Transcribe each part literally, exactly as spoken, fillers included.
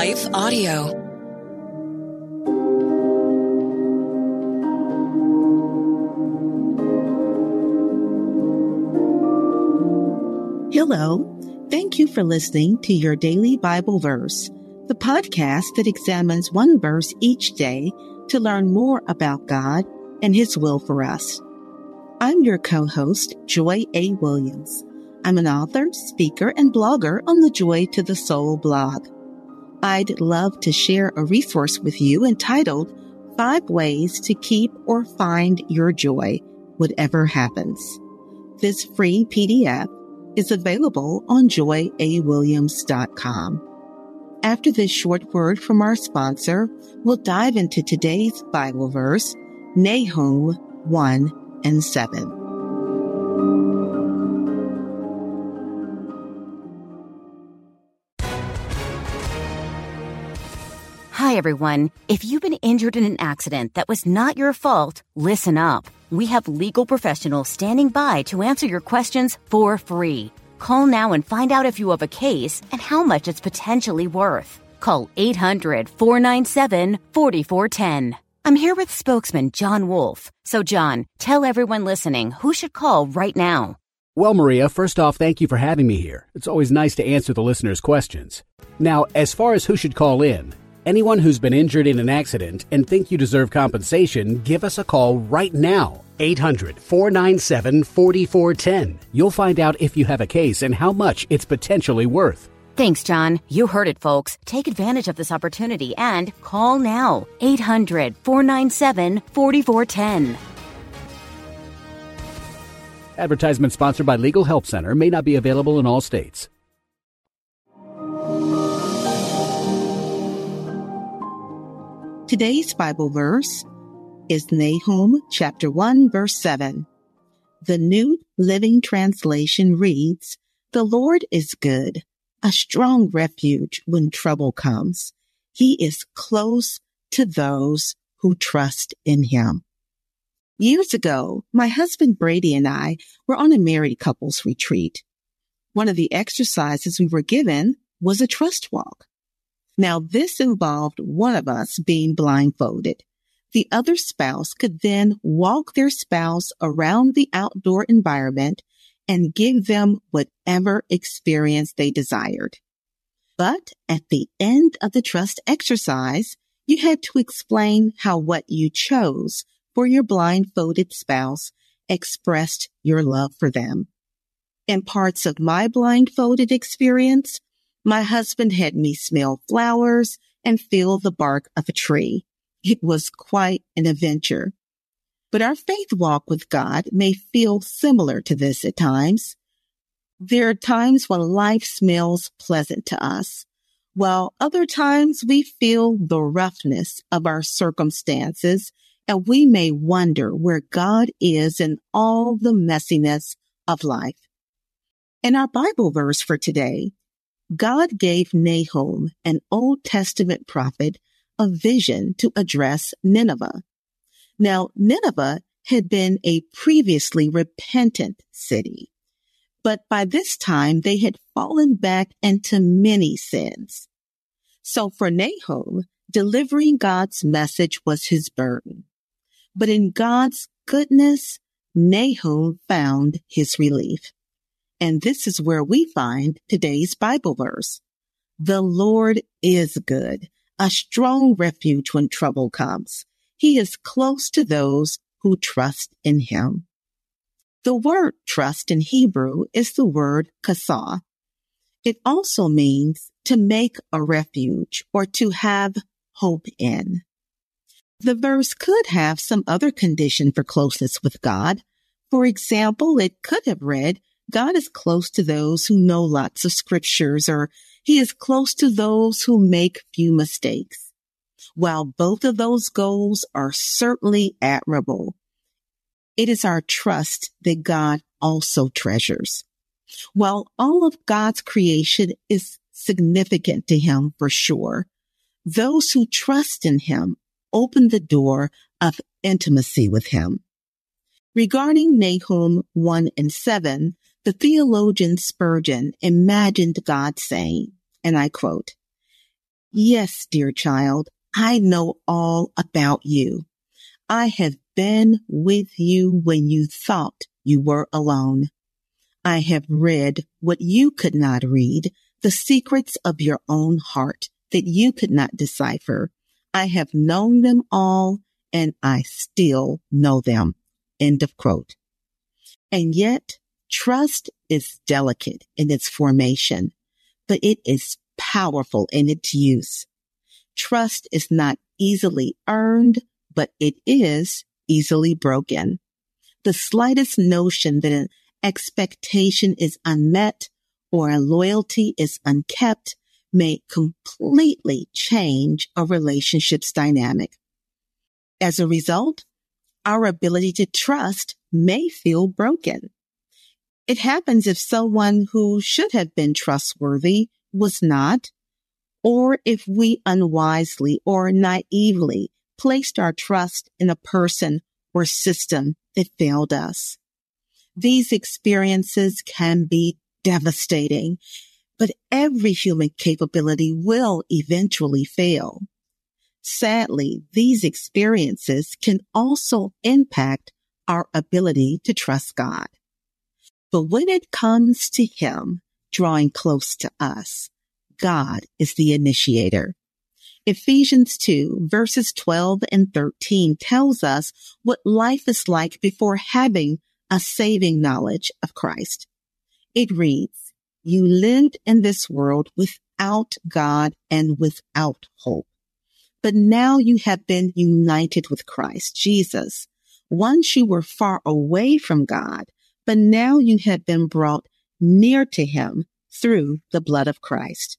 Life Audio. Hello. Thank you for listening to your daily Bible verse, the podcast that examines one verse each day to learn more about God and His will for us. I'm your co-host, Joy A. Williams. I'm an author, speaker, and blogger on the Joy to the Soul blog. I'd love to share a resource with you entitled Five Ways to Keep or Find Your Joy, Whatever Happens. This free P D F is available on joy a williams dot com. After this short word from our sponsor, we'll dive into today's Bible verse, Nahum one and seven. Hi, everyone. If you've been injured in an accident that was not your fault, listen up. We have legal professionals standing by to answer your questions for free. Call now and find out if you have a case and how much it's potentially worth. Call eight hundred, four nine seven, four four one zero. I'm here with spokesman John Wolf. So, John, tell everyone listening who should call right now. Well, Maria, first off, thank you for having me here. It's always nice to answer the listeners' questions. Now, as far as who should call in, anyone who's been injured in an accident and think you deserve compensation, give us a call right now. eight hundred, four nine seven, four four one zero. You'll find out if you have a case and how much it's potentially worth. Thanks, John. You heard it, folks. Take advantage of this opportunity and call now. eight hundred, four nine seven, four four one zero. Advertisement sponsored by Legal Help Center. May not be available in all states. Today's Bible verse is Nahum chapter one, verse seven. The New Living Translation reads, "The Lord is good, a strong refuge when trouble comes. He is close to those who trust in Him." Years ago, my husband Brady and I were on a married couples retreat. One of the exercises we were given was a trust walk. Now, this involved one of us being blindfolded. The other spouse could then walk their spouse around the outdoor environment and give them whatever experience they desired. But at the end of the trust exercise, you had to explain how what you chose for your blindfolded spouse expressed your love for them. In parts of my blindfolded experience, my husband had me smell flowers and feel the bark of a tree. It was quite an adventure. But our faith walk with God may feel similar to this at times. There are times when life smells pleasant to us, while other times we feel the roughness of our circumstances, and we may wonder where God is in all the messiness of life. In our Bible verse for today, God gave Nahum, an Old Testament prophet, a vision to address Nineveh. Now, Nineveh had been a previously repentant city, but by this time they had fallen back into many sins. So for Nahum, delivering God's message was his burden. But in God's goodness, Nahum found his relief. And this is where we find today's Bible verse. The Lord is good, a strong refuge when trouble comes. He is close to those who trust in Him. The word trust in Hebrew is the word kasah. It also means to make a refuge or to have hope in. The verse could have some other condition for closeness with God. For example, it could have read, God is close to those who know lots of scriptures, or He is close to those who make few mistakes. While both of those goals are certainly admirable, it is our trust that God also treasures. While all of God's creation is significant to Him for sure, those who trust in Him open the door of intimacy with Him. Regarding Nahum one and seven, the theologian Spurgeon imagined God saying, and I quote, Yes, dear child, I know all about you. I have been with you when you thought you were alone. I have read what you could not read, the secrets of your own heart that you could not decipher. I have known them all, and I still know them. End of quote. And yet, trust is delicate in its formation, but it is powerful in its use. Trust is not easily earned, but it is easily broken. The slightest notion that an expectation is unmet or a loyalty is unkept may completely change a relationship's dynamic. As a result, our ability to trust may feel broken. It happens if someone who should have been trustworthy was not, or if we unwisely or naively placed our trust in a person or system that failed us. These experiences can be devastating, but every human capability will eventually fail. Sadly, these experiences can also impact our ability to trust God. But when it comes to Him drawing close to us, God is the initiator. Ephesians two verses twelve and thirteen tells us what life is like before having a saving knowledge of Christ. It reads, "You lived in this world without God and without hope. But now you have been united with Christ Jesus. Once you were far away from God, but now you have been brought near to Him through the blood of Christ."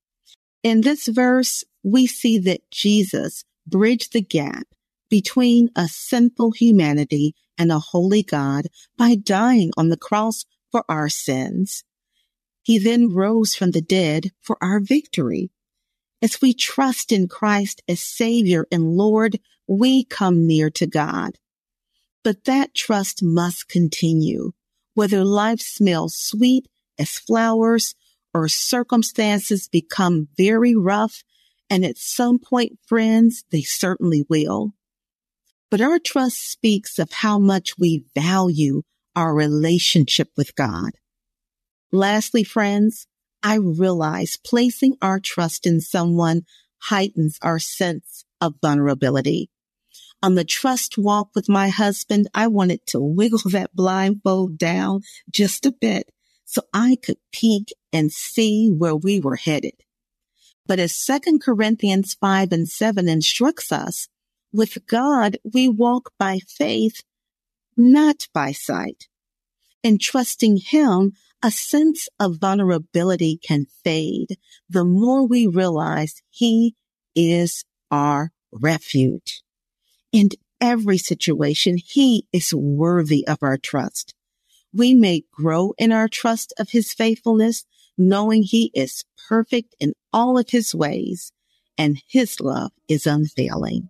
In this verse, we see that Jesus bridged the gap between a sinful humanity and a holy God by dying on the cross for our sins. He then rose from the dead for our victory. As we trust in Christ as Savior and Lord, we come near to God. But that trust must continue, whether life smells sweet as flowers or circumstances become very rough, and at some point, friends, they certainly will. But our trust speaks of how much we value our relationship with God. Lastly, friends, I realize placing our trust in someone heightens our sense of vulnerability. On the trust walk with my husband, I wanted to wiggle that blindfold down just a bit so I could peek and see where we were headed. But as Second Corinthians five and seven instructs us, with God, we walk by faith, not by sight. In trusting Him, a sense of vulnerability can fade the more we realize He is our refuge. In every situation, He is worthy of our trust. We may grow in our trust of His faithfulness, knowing He is perfect in all of His ways, and His love is unfailing.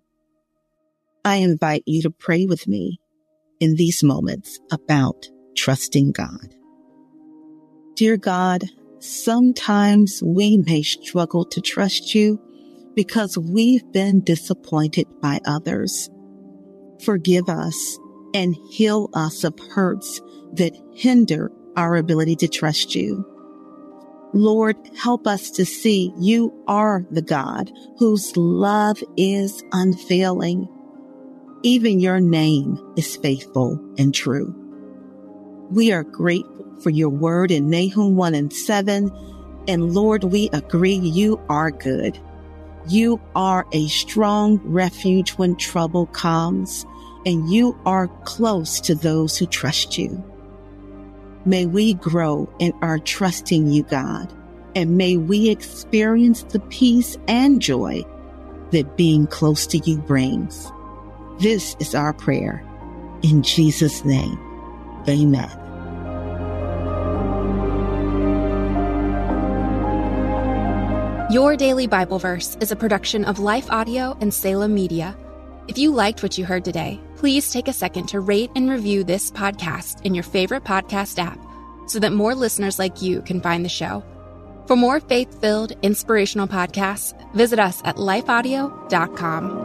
I invite you to pray with me in these moments about trusting God. Dear God, sometimes we may struggle to trust You because we've been disappointed by others. Forgive us and heal us of hurts that hinder our ability to trust You. Lord, help us to see You are the God whose love is unfailing. Even Your name is faithful and true. We are grateful for Your word in Nahum one and seven. And Lord, we agree You are good. You are a strong refuge when trouble comes, and You are close to those who trust You. May we grow in our trusting You, God, and may we experience the peace and joy that being close to You brings. This is our prayer. In Jesus' name, amen. Your Daily Bible Verse is a production of Life Audio and Salem Media. If you liked what you heard today, please take a second to rate and review this podcast in your favorite podcast app so that more listeners like you can find the show. For more faith-filled, inspirational podcasts, visit us at life audio dot com.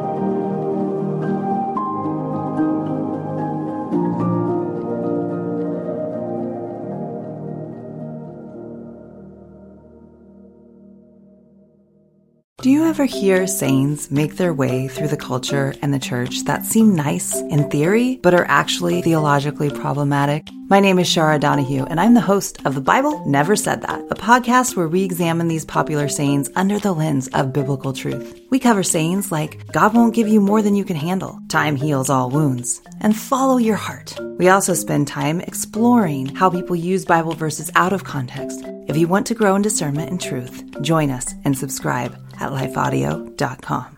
Do you ever hear sayings make their way through the culture and the church that seem nice in theory, but are actually theologically problematic? My name is Shara Donahue, and I'm the host of The Bible Never Said That, a podcast where we examine these popular sayings under the lens of biblical truth. We cover sayings like, God won't give you more than you can handle, time heals all wounds, and follow your heart. We also spend time exploring how people use Bible verses out of context. If you want to grow in discernment and truth, join us and subscribe at life audio dot com.